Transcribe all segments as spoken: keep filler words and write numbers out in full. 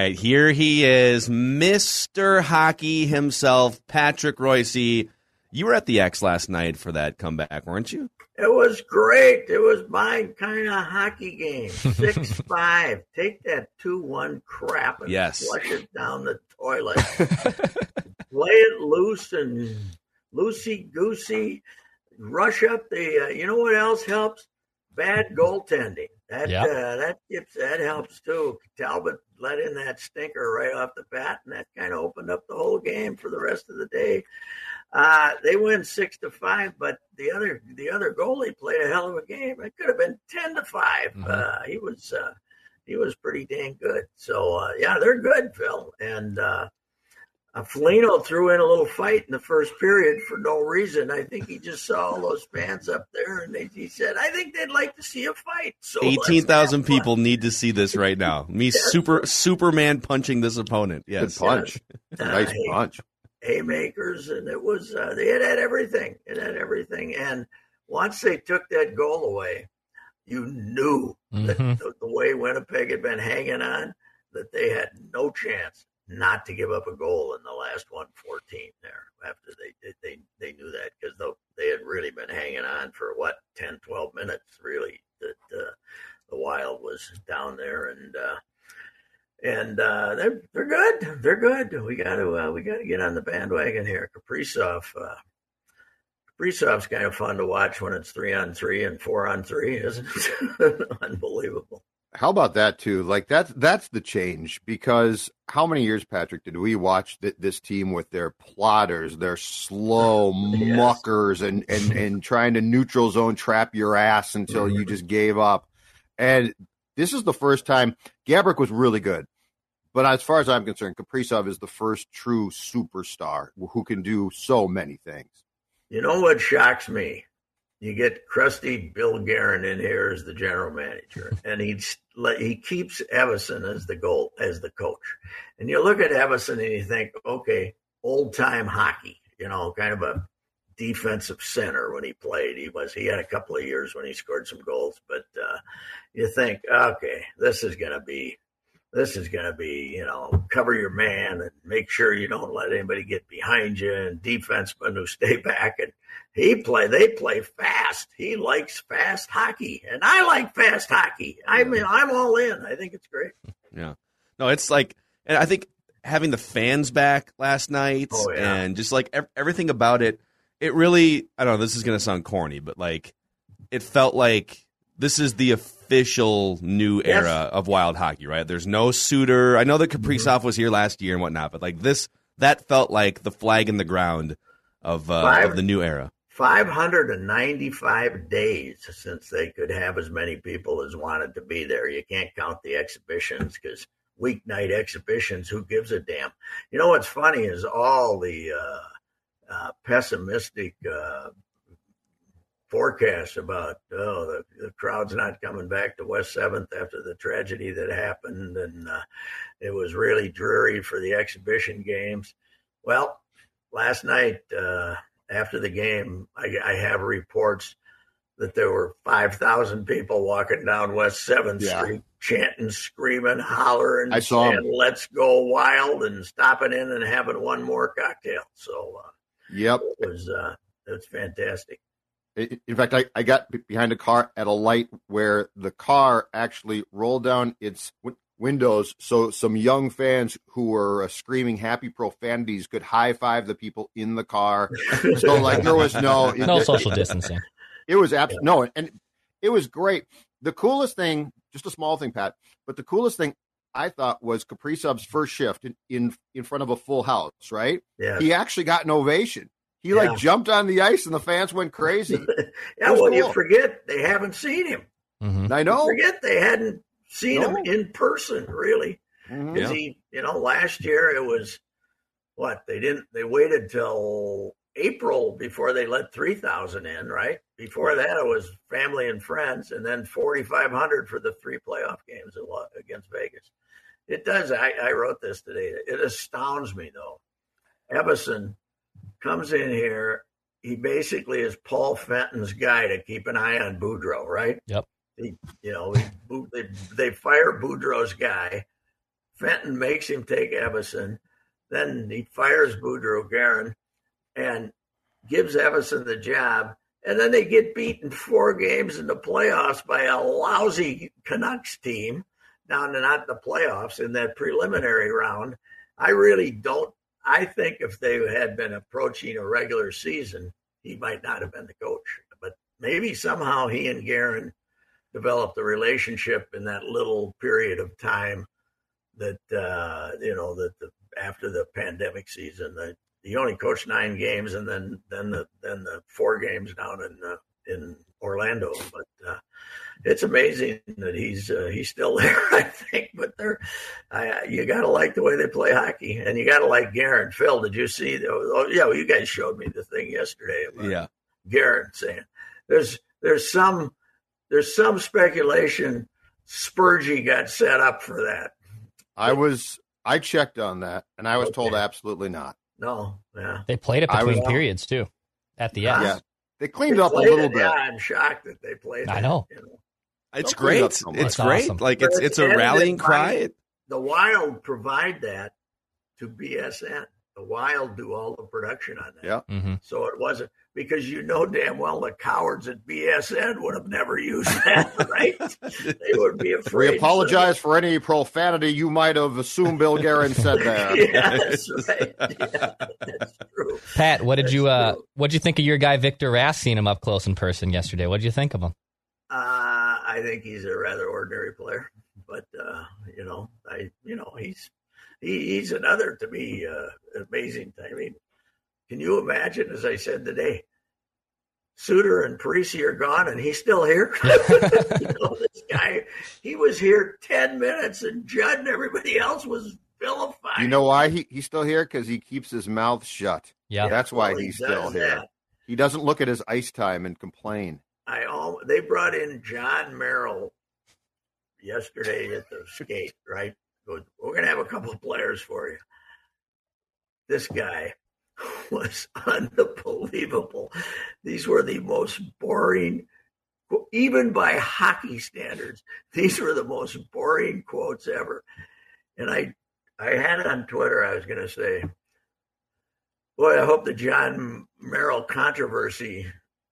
right, here he is, Mister Hockey himself, Patrick Royce. You were at the X last night for that comeback, weren't you? It was great. It was my kind of hockey game. six five. Take that two one crap and yes. flush it down the toilet. Play it loose and loosey-goosey. Rush up the uh, – you know what else helps? Bad goaltending. That yep. uh, that gets, that helps too. Talbot let in that stinker right off the bat, and that kind of opened up the whole game for the rest of the day. Uh, they win six to five, but the other the other goalie played a hell of a game. It could have been ten to five. Mm-hmm. Uh, he was uh, he was pretty dang good. So uh, yeah, they're good, Phil. And uh, uh, Foligno threw in a little fight in the first period for no reason. I think he just saw all those fans up there, and they, he said, "I think they'd like to see a fight." So eighteen thousand people need to see this right now. Me, yes. super Superman punching this opponent. Yes, good punch, uh, nice punch. Haymakers, and it was uh, they had, had everything. It had everything, and once they took that goal away, you knew mm-hmm. that the, the way Winnipeg had been hanging on, that they had no chance not to give up a goal in the last one fourteen there. After they did, they they knew that because they had really been hanging on for what ten, twelve minutes, really. That uh, the Wild was down there, and. Uh, And uh, they're they're good. They're good. We got to uh, we got to get on the bandwagon here. Kaprizov, uh, Kaprizov's kind of fun to watch when it's three on three and four on three, isn't it? Unbelievable. How about that too? Like that's that's the change, because how many years, Patrick, did we watch th- this team with their plotters, their slow yes. muckers, and and and trying to neutral zone trap your ass until mm-hmm. you just gave up? And this is the first time. Gaborik was really good, but as far as I'm concerned, Kaprizov is the first true superstar who can do so many things. You know what shocks me? You get crusty Bill Guerin in here as the general manager, and he's he keeps Evason as the goal as the coach. And you look at Evason and you think, okay, old time hockey, you know, kind of a defensive center when he played. He was he had a couple of years when he scored some goals, but uh, you think, okay, this is gonna be this is gonna be, you know, cover your man and make sure you don't let anybody get behind you, and defensemen who stay back. And he play they play fast. He likes fast hockey, and I like fast hockey. I mean, I'm all in. I think it's great. Yeah. No, it's like, and I think having the fans back last night oh, yeah. and just like ev- everything about it, it really, I don't know, this is going to sound corny, but like it felt like this is the official new yes. era of Wild hockey, right? There's no Suter. I know that Kaprizov mm-hmm. was here last year and whatnot, but like this, that felt like the flag in the ground of uh, Five, of the new era. five hundred ninety-five days since they could have as many people as wanted to be there. You can't count the exhibitions because weeknight exhibitions, who gives a damn? You know what's funny is all the uh, uh, pessimistic uh, forecasts about, oh, the, the crowd's not coming back to West seventh after the tragedy that happened, and uh, it was really dreary for the exhibition games. Well, last night, uh, after the game, I, I have reports that there were five thousand people walking down West seventh yeah. Street, chanting, screaming, hollering, I saw saying, let's go Wild, and stopping in and having one more cocktail. So uh, yep. it was uh, it was fantastic. In fact, I, I got behind a car at a light where the car actually rolled down its w- windows so some young fans who were uh, screaming happy profanities could high-five the people in the car. So, like, there was no... No it, social distancing. It was absolutely... No, and it was great. The coolest thing, just a small thing, Pat, but the coolest thing I thought was Kaprizov's first shift in, in, in front of a full house, right? Yeah. He actually got an ovation. He, yeah. like, jumped on the ice, and the fans went crazy. yeah, well, cool. you forget they haven't seen him. Mm-hmm. I know. You forget they hadn't seen no. him in person, really. Mm-hmm. Yeah. He, you know, last year it was, what, they didn't, they waited till April before they let three thousand in, right? Before that, it was family and friends, and then forty-five hundred for the three playoff games against Vegas. It does. I, I wrote this today. It astounds me, though. Evason comes in here. He basically is Paul Fenton's guy to keep an eye on Boudreau, right? Yep. He, you know, he, they, they fire Boudreau's guy. Fenton makes him take Evason. Then he fires Boudreaux Guerin and gives Evason the job. And then they get beaten four games in the playoffs by a lousy Canucks team down to not the playoffs in that preliminary round. I really don't. I think if they had been approaching a regular season, he might not have been the coach. But maybe somehow he and Guerin developed a relationship in that little period of time that, uh, you know, that the, after the pandemic season, that he only coached nine games, and then then the then the four games down in uh, in Orlando. But uh, it's amazing that he's uh, he's still there, I think. But they're I, you got to like the way they play hockey, and you got to like Guerin. Phil, did you see? The, oh yeah, well, you guys showed me the thing yesterday about yeah. Guerin saying there's there's some there's some speculation Spurgey got set up for that. I was I checked on that, and I was Okay. told absolutely not. No, yeah. They played it I between was- periods too, at the end. Yeah, they cleaned They up a played little it, bit. Yeah, I'm shocked that they played. I that, know. You know. It's Don't clean up great. so much. It's It's great. awesome. Like it's But it's a it's rallying ended by- cry. It- The Wild provide that to B S N. The Wild do all the production on that. Yeah. hmm So it wasn't because you know damn well the cowards at B S N would have never used that, right? They would be afraid. We apologize for any profanity you might have assumed Bill Guerin said there. Yeah, that's right. Yeah, that's true. Pat, what did That's you uh, true. what did you think of your guy Victor Rask? Seeing him up close in person yesterday, what did you think of him? Uh, I think he's a rather ordinary player, but uh, you know, I you know he's he, he's another to me uh, amazing. I mean, can you imagine? As I said today, Suter and Parisi are gone, and he's still here. You know, this guy, he was here ten minutes, and Judd and everybody else was vilified. You know why he, he's still here? Because he keeps his mouth shut. Yeah, That's why Well, he he's does still here. that. He doesn't look at his ice time and complain. I all they brought in John Merrill yesterday at the skate, right? Goes, we're gonna have a couple of players for you. This guy was unbelievable. These were the most boring, even by hockey standards, these were the most boring quotes ever. And I I had it on Twitter, I was gonna say, boy, I hope the John Merrill controversy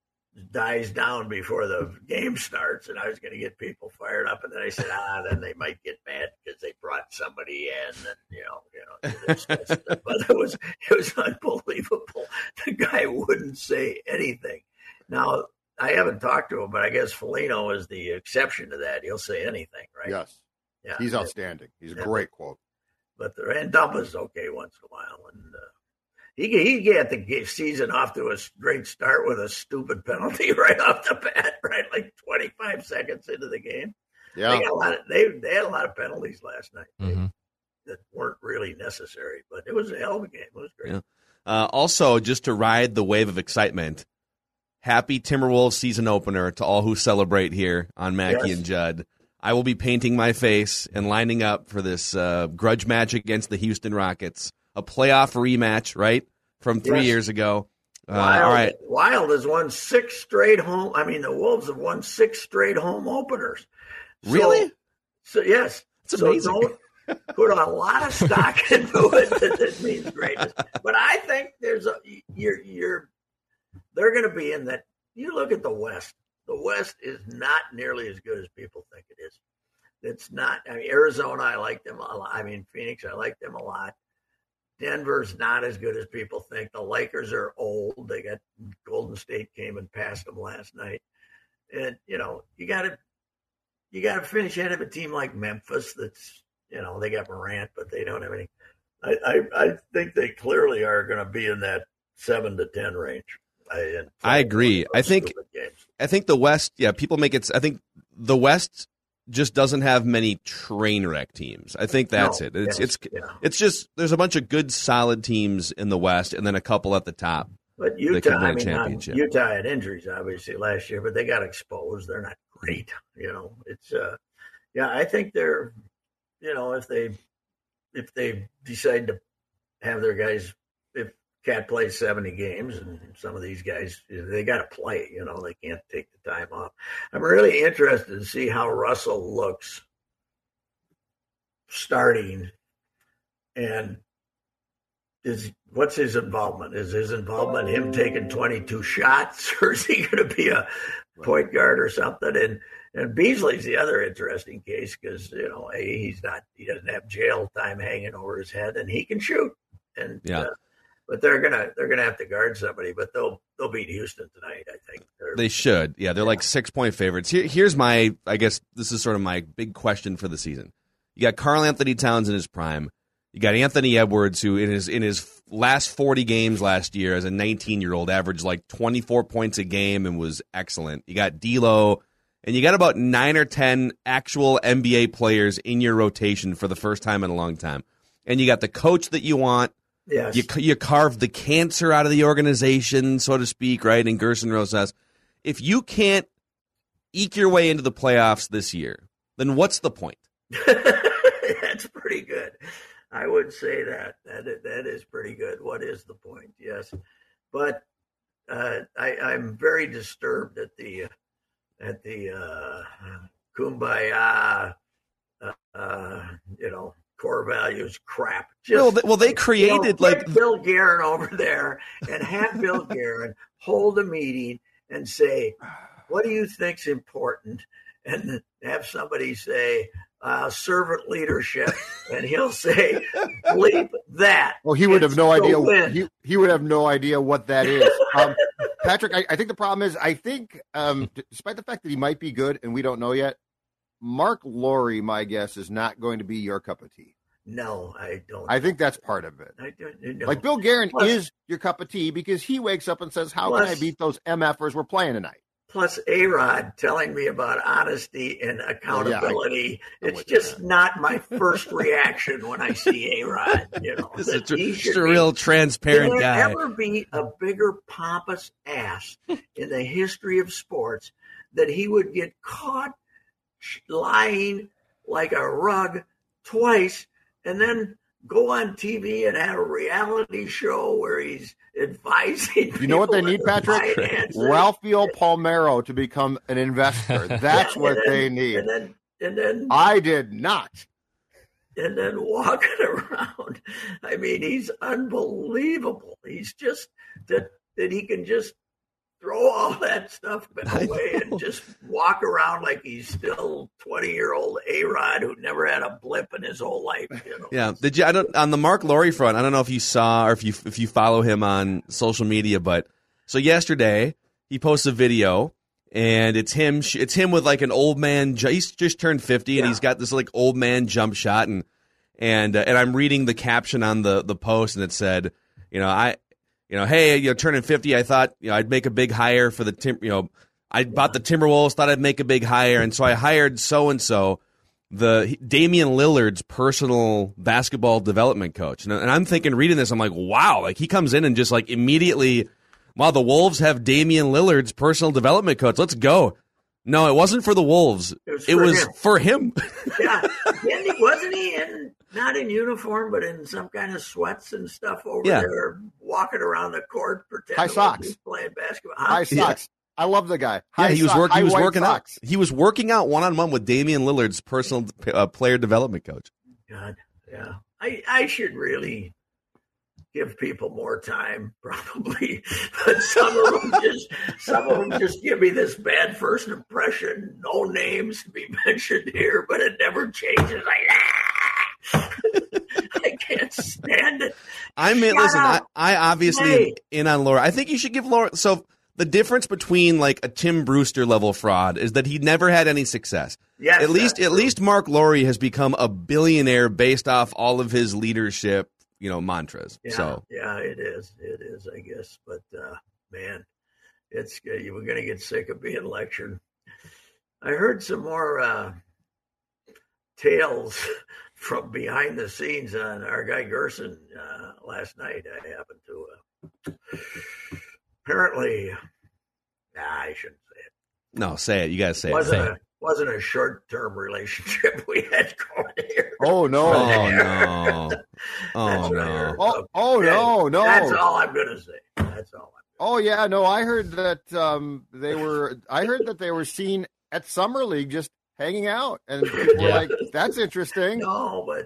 dies down before the game starts, and I was going to get people fired up, and then I said, ah, then they might get mad because they brought somebody in, and you know, you know. It's, it's, but it was it was unbelievable. The guy wouldn't say anything. Now I haven't talked to him, but I guess Foligno is the exception to that. He'll say anything, right? Yes. Yeah, He's outstanding. He's a Yeah. great quote. But the and Dumpa's okay once in a while, and. Uh, He he get the season off to a great start with a stupid penalty right off the bat, right? Like twenty-five seconds into the game. Yeah. They got a lot of, they they had a lot of penalties last night hmm that weren't really necessary, but it was a hell of a game. It was great. Yeah. Uh, also, just to ride the wave of excitement, happy Timberwolves season opener to all who celebrate here on Mackey Yes. and Judd. I will be painting my face and lining up for this uh, grudge match against the Houston Rockets, a playoff rematch, right, from three Yes. years ago. Uh, Wild, all right. Wild has won six straight home. I mean, the Wolves have won six straight home openers. So- Really? So yes, That's so amazing. don't put a lot of stock into it that it means greatness. But I think there's a you're you're they're going to be in that. You look at the West. The West is not nearly as good as people think it is. It's not. I mean, Arizona, I like them a lot. I mean, Phoenix, I like them a lot. Denver's not as good as people think. The Lakers are old. They got Golden State came and passed them last night, and you know you got to you got to finish ahead of a team like Memphis. That's you know they got Morant, but they don't have any. I I, I think they clearly are going to be in that seven to ten range. I, and I agree. I think- stupid games. I think the West, yeah, people make it. I think the West just doesn't have many train wreck teams. I think that's No, it. It's yes, it's yeah. it's just there's a bunch of good, solid teams in the West, and then a couple at the top. But They Utah, could win a I mean, um, championship. Utah had injuries obviously last year, but they got exposed. They're not great, you know. It's uh, yeah, I think they're, you know, if they if they decide to have their guys, if Cat plays seventy games, and some of these guys they got to play, you know, they can't take the time off. I'm really interested to see how Russell looks starting, and is what's his involvement? Is his involvement him taking twenty-two shots, or is he going to be a point guard or something? And and Beasley's the other interesting case because you know a, he's not he doesn't have jail time hanging over his head, and he can shoot. And yeah. Uh, but they're gonna they're gonna have to guard somebody. But they'll they'll beat Houston tonight. I think they're, they should. Yeah, they're yeah. like six point favorites. Here, here's my I guess this is sort of my big question for the season. You got Karl Anthony Towns in his prime. You got Anthony Edwards, who in his in his last forty games last year as a nineteen-year-old averaged like twenty-four points a game and was excellent. You got D'Lo, and you got about nine or ten actual N B A players in your rotation for the first time in a long time. And you got the coach that you want. Yes. You you carved the cancer out of the organization, so to speak, right? In Gerson Rosas. If you can't eke your way into the playoffs this year, then what's the point? That's pretty good. I would say that. That is, that is pretty good. What is the point? Yes. But uh, I, I'm very disturbed at the at the uh, kumbaya, uh, uh, you know, core values crap. Just, well, they, well, they created you know, like Bill Guerin over there and have Bill Guerin hold a meeting and say, "What do you think's important?" And have somebody say, uh, "Servant leadership," and he'll say, "Bleep that." Well, he would have no idea. He, he would have no idea what that is. Um, Patrick, I, I think the problem is, I think, um, despite the fact that he might be good and we don't know yet, Mark Lowry, my guess, is not going to be your cup of tea. No, I don't. I think that's part of it. I don't know. Like Bill Guerin plus, is your cup of tea because he wakes up and says, "How plus, can I beat those MFers we're playing tonight?" Plus A-Rod telling me about honesty and accountability. Oh, yeah, I, it's just that. Not my first reaction when I see A-Rod. You know, this is just a real be, transparent can guy. Can there ever be a bigger pompous ass in the history of sports that he would get caught lying like a rug twice and then go on T V and have a reality show where he's advising. You know what they need, Patrick? Ralphio Palmeiro to become an investor. That's yeah, what then, they need. And then, and then I did not. And then walking around. I mean, he's unbelievable. He's just that that he can just throw all that stuff away and just walk around like he's still twenty-year-old A-Rod who never had a blip in his whole life. You know? Yeah. Did you? I don't. On the Mark Lowry front, I don't know if you saw or if you if you follow him on social media, but so yesterday he posts a video and it's him. It's him with like an old man. He's just turned fifty and yeah. he's got this like old man jump shot and and uh, and I'm reading the caption on the the post and it said, you know, I. You know, hey, you're turning fifty. I thought, you know, I'd make a big hire for the Tim. You know, I bought the Timberwolves. Thought I'd make a big hire, and so I hired so and so, the Damian Lillard's personal basketball development coach. And, and I'm thinking, reading this, I'm like, wow, like he comes in and just like immediately, wow, the Wolves have Damian Lillard's personal development coach. Let's go. No, it wasn't for the Wolves. It was, it for, was him. for him. Yeah, wasn't he in? Not in uniform, but in some kind of sweats and stuff over yeah. there, walking around the court, pretending high socks, he's playing basketball. Huh? High socks. Yeah. I love the guy. High yeah, he was working. He was working socks. out. He was working out one on one with Damian Lillard's personal uh, player development coach. God, yeah, I I should really give people more time, probably, but some of them just some of them just give me this bad first impression. No names to be mentioned here, but it never changes. Like ah! I can't stand it. I mean, Shut listen, I, I obviously hey. am in on Laura. I think you should give Laura. So the difference between like a Tim Brewster level fraud is that he never had any success. Yes, at least, at true. least Mark Lowry has become a billionaire based off all of his leadership, you know, mantras. Yeah, so yeah, it is, it is, I guess. But uh, man, it's you were going to get sick of being lectured. I heard some more uh, tales from behind the scenes on our guy Gerson uh, last night. I happened to uh, apparently, nah, I shouldn't say it. No, say it. You gotta say wasn't it. A, wasn't a short-term relationship we had going here. Oh no! Oh no! Oh no! Oh, oh no! No! That's all I'm gonna say. That's all. I'm oh yeah, no. I heard that um, they were. I heard that they were seen at Summer League just hanging out, and people were yeah. like, "That's interesting." No, but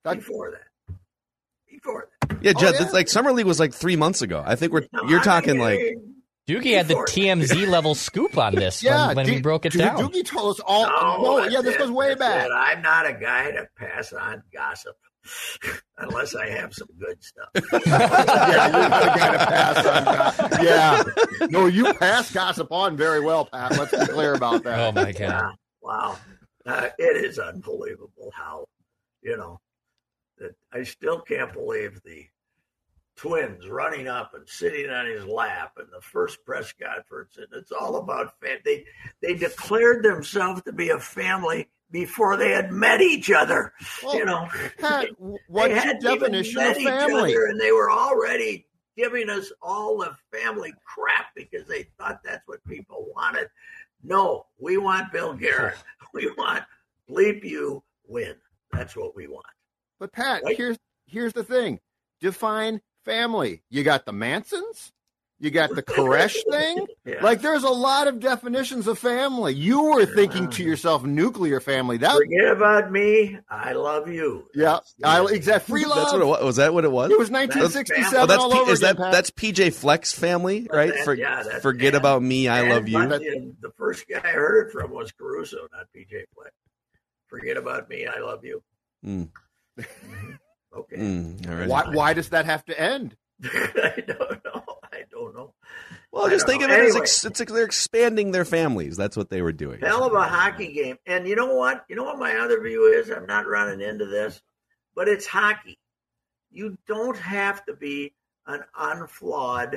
That- Before that. Before that. Yeah, Jet. Oh, yeah? It's like Summer League was like three months ago. I think we're No, you're I talking mean, like Doogie had the Before- T M Z level scoop on this Yeah, when, when D- we broke it D- down. Doogie told us all. No, No, that's yeah, this it, goes way that's back. it. I'm not a guy to pass on gossip unless I have some good stuff. Yeah, you're not a guy to pass on gossip. Yeah, no, you pass gossip on very well, Pat. Let's be clear about that. Oh my god! Yeah, wow. Uh, it is unbelievable how, you know, that I still can't believe the twins running up and sitting on his lap and the first press conference, and it's all about fam- they they declared themselves to be a family before they had met each other. Well, you know, Pat, they what's your hadn't even definition met of each family? other, and they were already giving us all the family crap because they thought that's what people wanted. No, we want Bill Guerin. We want bleep you win. That's what we want. But Pat, Right? here's here's the thing: define family. You got the Mansons, you got the Koresh thing. Yeah. Like, there's a lot of definitions of family. You were thinking to yourself, nuclear family. That Forget about me. I love you. yeah, That's- I, exactly. Free love. that's what it was. Was that what it was? It was nineteen sixty-seven Oh, that's all P- over is again, that Pat. that's P J Flex family, right? that- For, yeah, that's- forget yeah. about me, I And love you. but the, the first guy I heard it from was Caruso, not P J Fleck. Forget about me. I love you. Mm. Mhm. Okay. Mm, all right. why, why does that have to end? I don't know. I don't know. Well, I just don't think know. of it as Anyway. ex- it's, they're expanding their families. That's what they were doing. Hell of a hockey game. And you know what? You know what my other view is? I'm not running into this, but it's hockey. You don't have to be an unflawed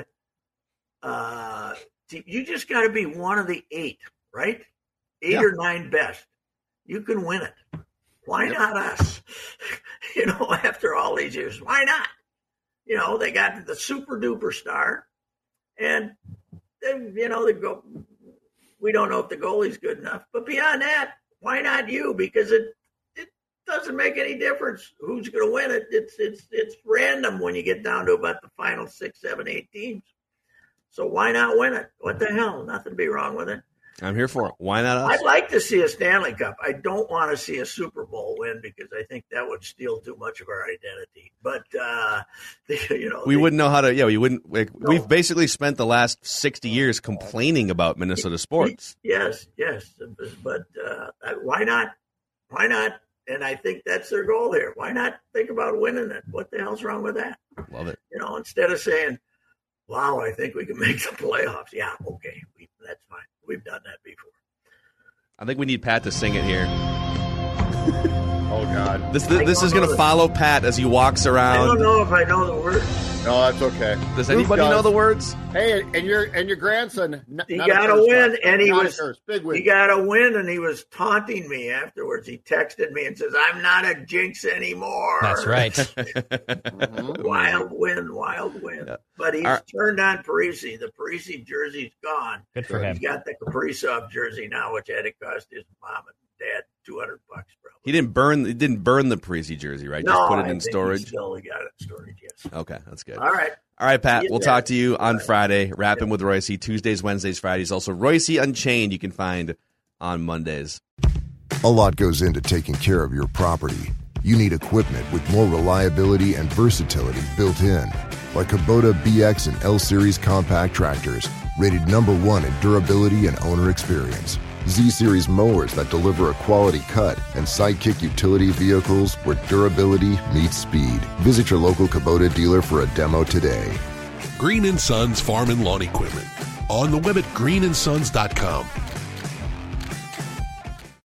uh team. You just got to be one of the eight, right? Eight Yeah. or nine best. You can win it. Why not us? You know, after all these years, why not? You know, they got the super duper star, and then, you know, they go. We don't know if the goalie's good enough, but beyond that, why not you? Because it it doesn't make any difference who's going to win it. It's it's it's random when you get down to about the final six, seven, eight teams. So why not win it? What the hell? Nothing to be wrong with it. I'm here for it. Why not us? I'd like to see a Stanley Cup. I don't want to see a Super Bowl win because I think that would steal too much of our identity. But uh, you know, we they- wouldn't know how to. Yeah, we wouldn't. Like, No. We've basically spent the last sixty years complaining about Minnesota sports. Yes, yes, but uh, why not? Why not? And I think that's their goal here. Why not think about winning it? What the hell's wrong with that? Love it. You know, instead of saying, "Wow, I think we can make the playoffs." Yeah, okay, we, that's fine. We've done that before. I think we need Pat to sing it here. Oh, God. This this, this is going to follow Pat as he walks I don't around. know if I know the word. No, that's okay. Does Luke anybody does. know the words? Hey, and your and your grandson. n- He not a got a curse, win, Pat. and he Not a was curse. Big win. he got a win, and he was taunting me afterwards. He texted me and says, "I'm not a jinx anymore." That's right. Mhm. Wild win, wild win. Yeah. But he's All right. turned on Parisi. The Parisi jersey's gone. Good for him. He's got the Kaprizov jersey now, which had to cost his mom and dad two hundred bucks, probably. He didn't burn. He didn't burn the Parisi jersey, right? no, Just put it I in think he storage. still got it in storage, yes. Okay, that's good. All right. All right, Pat. Get We'll that. talk to you on Right. Friday. Rapping with Royce Tuesdays, Wednesdays, Fridays. Also, Royce Unchained. You can find on Mondays. A lot goes into taking care of your property. You need equipment with more reliability and versatility built in, like Kubota B X and L Series compact tractors, rated number one in durability and owner experience. Z-Series mowers that deliver a quality cut, and Sidekick utility vehicles where durability meets speed. Visit your local Kubota dealer for a demo today. Green and Sons Farm and Lawn Equipment. On the web at green and sons dot com.